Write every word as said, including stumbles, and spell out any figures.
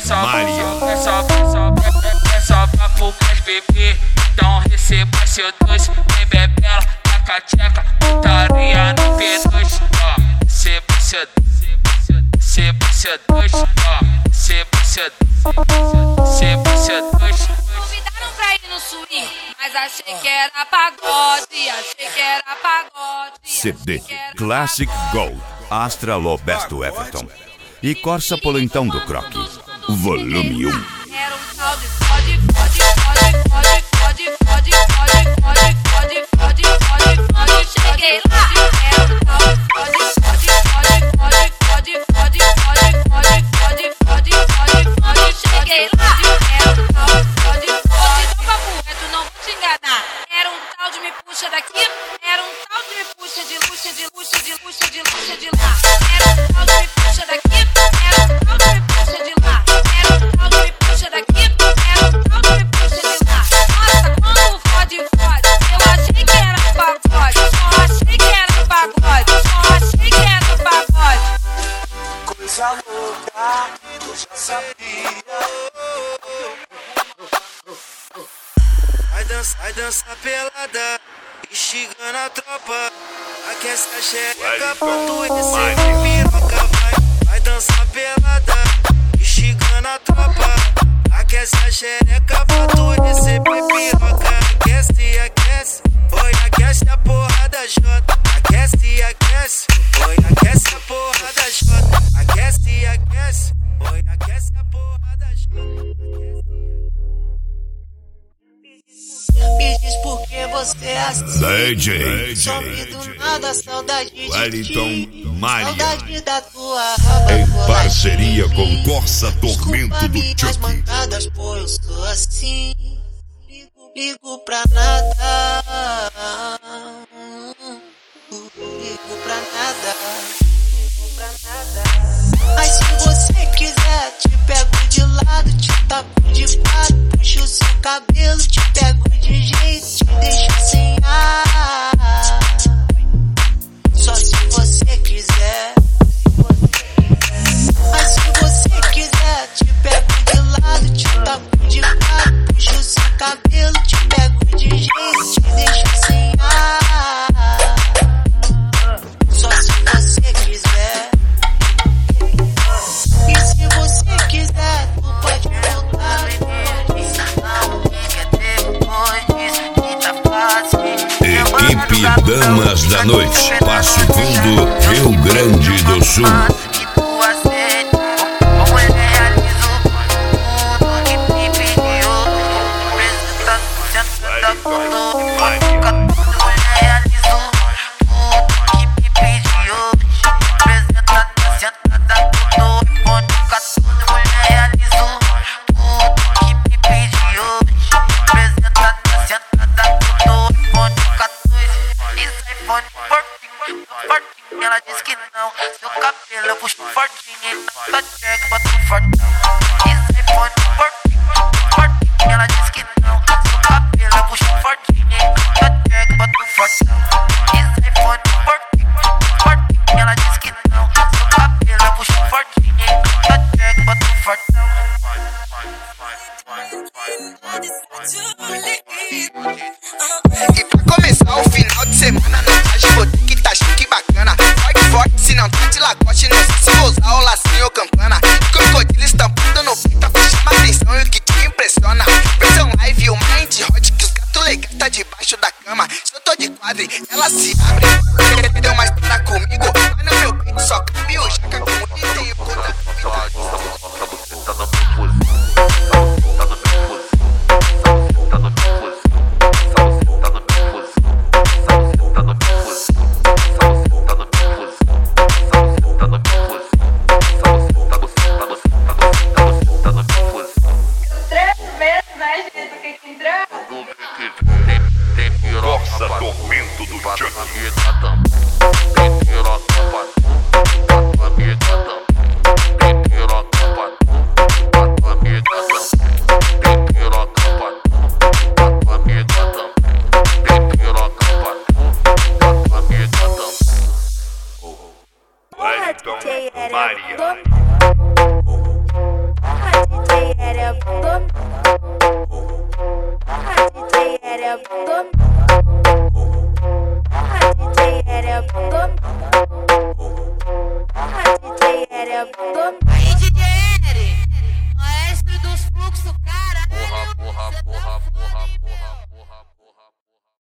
Maria. É só, é só, é só papo pras bebê. Então receba seu doce, vem bebela, taca tcheca, putaria no P dois. Ó, receba seu doce, receba seu doce, ó, receba seu doce, receba seu doce. Convidaram pra ir no swing, mas achei que era pagode, achei que era pagode. C D Classic Gold, Astra Lobesto Everton e Corsa Polentão do Croque, volume um. Era um tal de fode, fode, fode, fode, fode, fode, fode, fode, fode, fode, fode, fode, cheguei lá. Era um tal de fode, fode, fode, fode, fode, fode, fode, fode, fode, fode, fode, cheguei lá. Era um tal de fode, fode, do papo reto, não vou te enganar. Era um tal de me puxa daqui, era um tal de me puxa de puxa de puxa de puxa de puxa de lá. Era um tal de me puxa daqui, era um tal de me puxa de lá. Era um tal de me puxa daqui, era um tal de me puxa de lá. Nossa, quando fode, fode, eu achei que era pagode, só achei que era pagode, só achei que era pagode. Coisa louca, eu já sabia. Vai dançar, vai dançar pelada, instigando a tropa. Aquece a xereca pra tu receber piroca. Vai, vai dançar pelada, instigando a tropa. Aquece a xereca pra tu receber piroca. Aquece, aquece, oi, aquece a porra da jota. Aquece, aquece, oi, aquece a porra da jota. Aquece, aquece, oi, aquece a porra da jota. Me diz por que você é assim. D J Some do nada, saudade de Wellington ti. Maria. Saudade da tua raba Em coladinha. parceria com Corsa Tormento Desculpa do minhas Chuck. mancadas, pô, eu sou assim. Ligo, ligo pra nada. Ligo pra nada. Ligo pra nada. Mas se você quiser, te pego de lado, te taco de quatro, puxo o seu cabelo, te pego de jeito, te deixo sem ar. Só se você quiser. Mas se você quiser, te pego de lado, te taco de quatro, puxo o seu cabelo, te pego de jeito, te deixo sem ar. Só se você quiser. E se você quiser, tu pode voltar. Equipe Damas da Noite, Passo Fundo, Rio Grande do Sul. Ela diz que não, seu cabelo eu puxo fortinho, então tá check, bota um fortão. Esse iPhone fortinho, fortinho. Ela diz que não, seu cabelo eu puxo fortinho, então tá check, bota um fortão. Esse iPhone fortinho, fortinho. Ela diz que não, seu cabelo eu puxo fortinho, então tá check, bota um fortão. E pra começar o final de semana na laje, vou ter que tá chique bacana. Forte, forte, se não tá de lagote, não sei se vou usar o lacinho ou campana. Crocodilo estampado no peito, chama atenção e o que te impressiona. Versão live, o mind hot, que os gatos legais tá debaixo da cama. Se eu tô de quadre, ela se abre. Deu mais para comigo, mas no meu peito só cabe o jaca com o item e o conta. Corsa Tormento do Chuck. Wellington Maria. Porra, era bundão. A D J era bundão. A D J era bundão.